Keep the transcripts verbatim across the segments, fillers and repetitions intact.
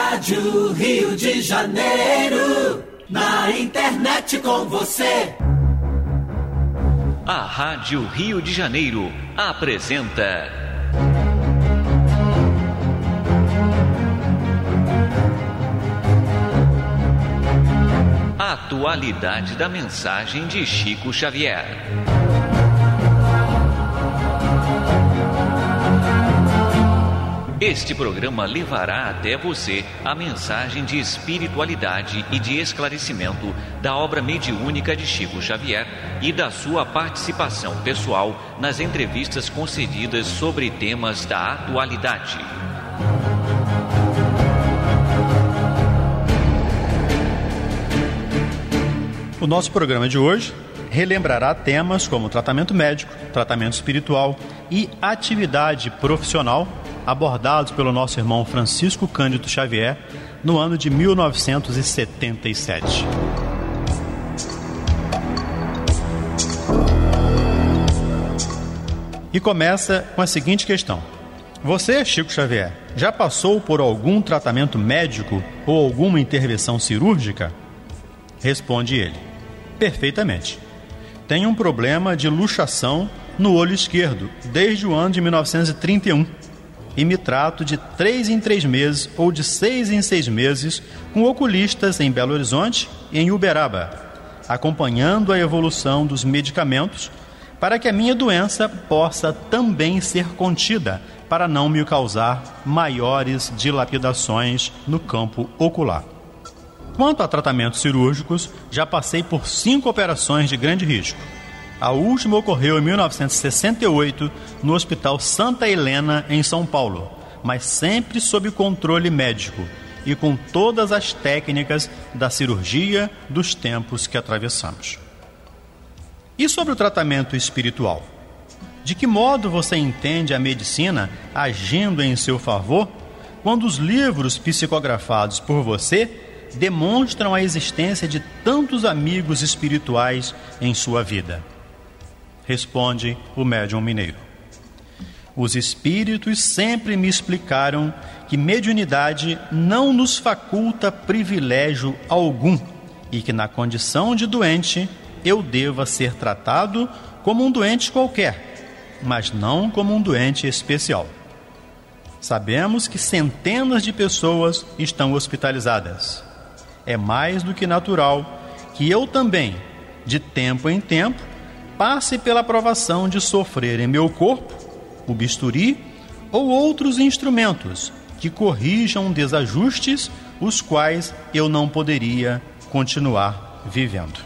Rádio Rio de Janeiro, na internet com você. A Rádio Rio de Janeiro apresenta a atualidade da mensagem de Chico Xavier. Este programa levará até você a mensagem de espiritualidade e de esclarecimento da obra mediúnica de Chico Xavier e da sua participação pessoal nas entrevistas concedidas sobre temas da atualidade. O nosso programa de hoje relembrará temas como tratamento médico, tratamento espiritual e atividade profissional abordados pelo nosso irmão Francisco Cândido Xavier no ano de mil novecentos e setenta e sete. E começa com a seguinte questão: você, Chico Xavier, já passou por algum tratamento médico ou alguma intervenção cirúrgica? Responde ele: perfeitamente. Tenho um problema de luxação no olho esquerdo desde o ano de mil novecentos e trinta e um. E me trato de três em três meses ou de seis em seis meses com oculistas em Belo Horizonte e em Uberaba, acompanhando a evolução dos medicamentos para que a minha doença possa também ser contida, para não me causar maiores dilapidações no campo ocular. Quanto a tratamentos cirúrgicos, já passei por cinco operações de grande risco. A última ocorreu em mil novecentos e sessenta e oito no Hospital Santa Helena, em São Paulo, mas sempre sob controle médico e com todas as técnicas da cirurgia dos tempos que atravessamos. E sobre o tratamento espiritual? De que modo você entende a medicina agindo em seu favor quando os livros psicografados por você demonstram a existência de tantos amigos espirituais em sua vida? Responde o médium mineiro: os espíritos sempre me explicaram que mediunidade não nos faculta privilégio algum e que na condição de doente eu deva ser tratado como um doente qualquer, mas não como um doente especial. Sabemos que centenas de pessoas estão hospitalizadas. É mais do que natural que eu também, de tempo em tempo, passe pela provação de sofrer em meu corpo o bisturi ou outros instrumentos que corrijam desajustes os quais eu não poderia continuar vivendo.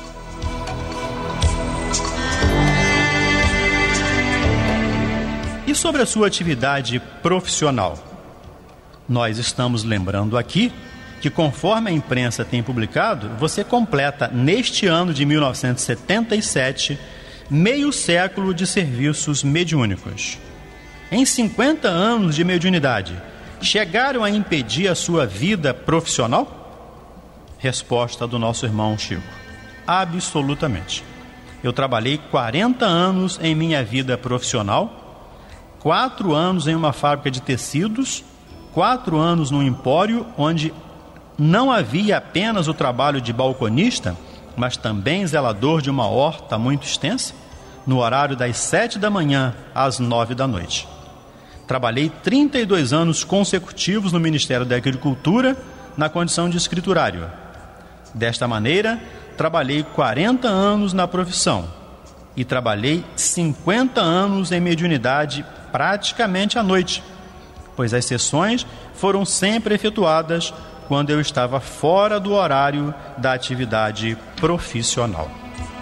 E sobre a sua atividade profissional? Nós estamos lembrando aqui que, conforme a imprensa tem publicado, você completa neste ano de mil novecentos e setenta e sete meio século de serviços mediúnicos. Em cinquenta anos de mediunidade, chegaram a impedir a sua vida profissional? Resposta do nosso irmão Chico: absolutamente. Eu trabalhei quarenta anos em minha vida profissional, quatro anos em uma fábrica de tecidos, quatro anos no empório, onde não havia apenas o trabalho de balconista, mas também zelador de uma horta muito extensa, no horário das sete da manhã às nove da noite. Trabalhei trinta e dois anos consecutivos no Ministério da Agricultura, na condição de escriturário. Desta maneira, trabalhei quarenta anos na profissão e trabalhei cinquenta anos em mediunidade praticamente à noite, pois as sessões foram sempre efetuadas quando eu estava fora do horário da atividade profissional.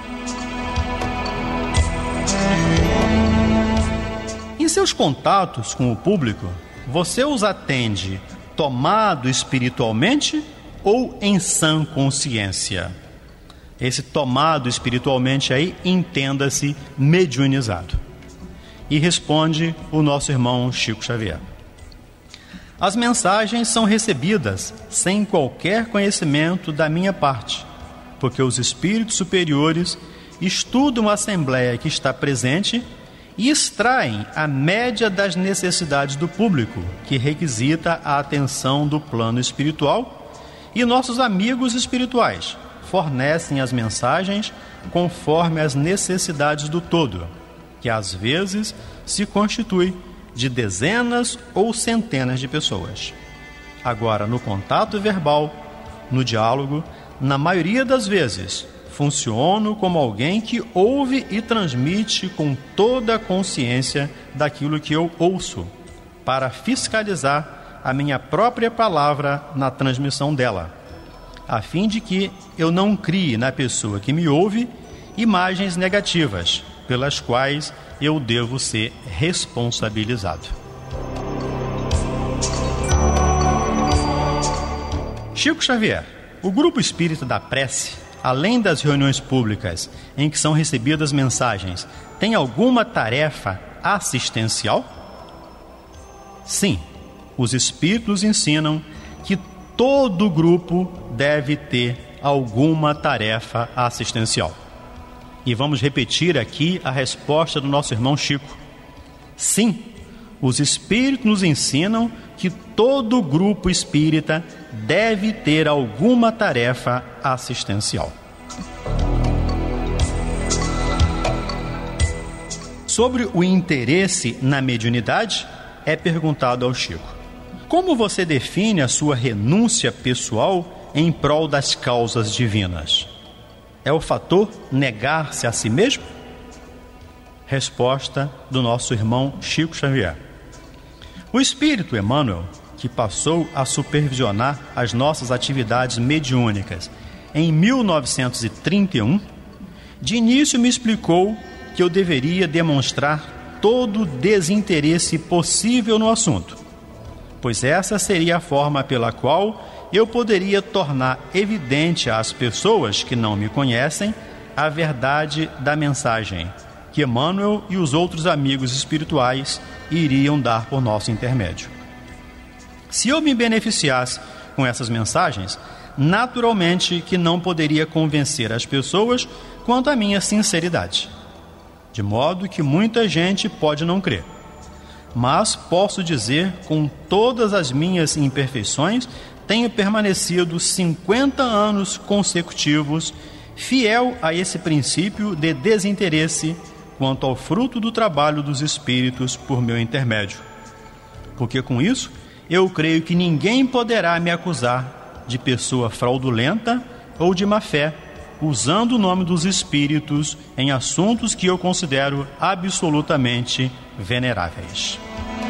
Em seus contatos com o público, você os atende tomado espiritualmente ou em sã consciência? Esse tomado espiritualmente aí, entenda-se mediunizado. E responde o nosso irmão Chico Xavier: as mensagens são recebidas sem qualquer conhecimento da minha parte, porque os espíritos superiores estudam a assembleia que está presente e extraem a média das necessidades do público, que requisita a atenção do plano espiritual, e nossos amigos espirituais fornecem as mensagens conforme as necessidades do todo, que às vezes se constitui de dezenas ou centenas de pessoas. Agora, no contato verbal, no diálogo, na maioria das vezes, funciono como alguém que ouve e transmite com toda a consciência daquilo que eu ouço, para fiscalizar a minha própria palavra na transmissão dela, a fim de que eu não crie na pessoa que me ouve imagens negativas, pelas quais eu devo ser responsabilizado. Chico Xavier, o grupo espírita da prece, além das reuniões públicas em que são recebidas mensagens, tem alguma tarefa assistencial? Sim, os espíritos ensinam que todo grupo deve ter alguma tarefa assistencial. E vamos repetir aqui a resposta do nosso irmão Chico. Sim, os espíritos nos ensinam que todo grupo espírita deve ter alguma tarefa assistencial. Sobre o interesse na mediunidade, é perguntado ao Chico: como você define a sua renúncia pessoal em prol das causas divinas? É o fator negar-se a si mesmo? Resposta do nosso irmão Chico Xavier. O Espírito Emmanuel, que passou a supervisionar as nossas atividades mediúnicas em mil novecentos e trinta e um, de início me explicou que eu deveria demonstrar todo o desinteresse possível no assunto, pois essa seria a forma pela qual eu poderia tornar evidente às pessoas que não me conhecem a verdade da mensagem que Emmanuel e os outros amigos espirituais iriam dar por nosso intermédio. Se eu me beneficiasse com essas mensagens, naturalmente que não poderia convencer as pessoas quanto à minha sinceridade, de modo que muita gente pode não crer. Mas posso dizer, com todas as minhas imperfeições, tenho permanecido cinquenta anos consecutivos fiel a esse princípio de desinteresse quanto ao fruto do trabalho dos espíritos por meu intermédio. Porque com isso, eu creio que ninguém poderá me acusar de pessoa fraudulenta ou de má-fé, usando o nome dos espíritos em assuntos que eu considero absolutamente veneráveis.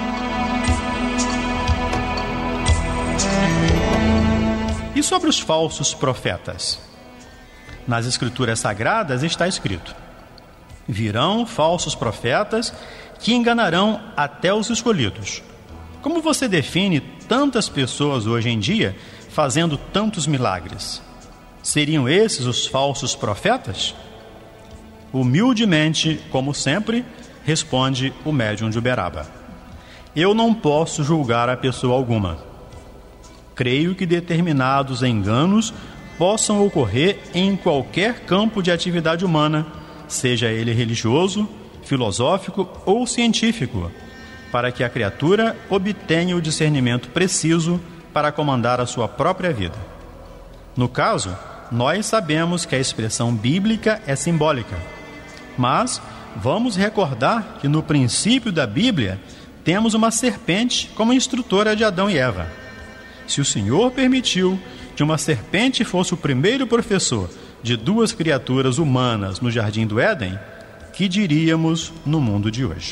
E sobre os falsos profetas? Nas Escrituras Sagradas está escrito: virão falsos profetas que enganarão até os escolhidos. Como você define tantas pessoas hoje em dia fazendo tantos milagres? Seriam esses os falsos profetas? Humildemente, como sempre, responde o médium de Uberaba: eu não posso julgar a pessoa alguma. Creio que determinados enganos possam ocorrer em qualquer campo de atividade humana, seja ele religioso, filosófico ou científico, para que a criatura obtenha o discernimento preciso para comandar a sua própria vida. No caso, nós sabemos que a expressão bíblica é simbólica, mas vamos recordar que no princípio da Bíblia temos uma serpente como instrutora de Adão e Eva. Se o Senhor permitiu que uma serpente fosse o primeiro professor de duas criaturas humanas no Jardim do Éden, que diríamos no mundo de hoje?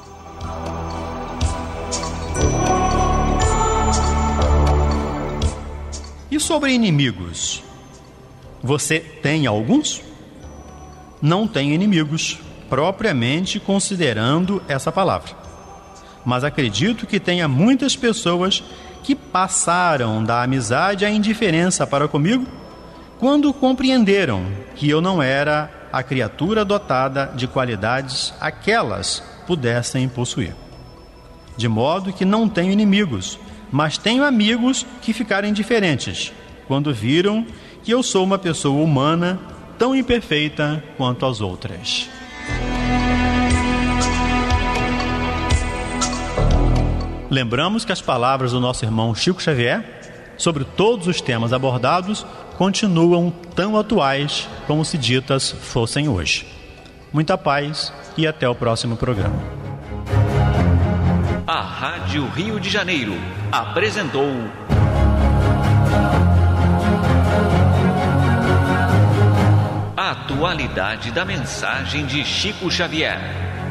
E sobre inimigos? Você tem alguns? Não tenho inimigos, propriamente considerando essa palavra. Mas acredito que tenha muitas pessoas que passaram da amizade à indiferença para comigo quando compreenderam que eu não era a criatura dotada de qualidades a que elas pudessem possuir. De modo que não tenho inimigos, mas tenho amigos que ficaram indiferentes quando viram que eu sou uma pessoa humana tão imperfeita quanto as outras. Lembramos que as palavras do nosso irmão Chico Xavier sobre todos os temas abordados continuam tão atuais como se ditas fossem hoje. Muita paz e até o próximo programa. A Rádio Rio de Janeiro apresentou a atualidade da mensagem de Chico Xavier.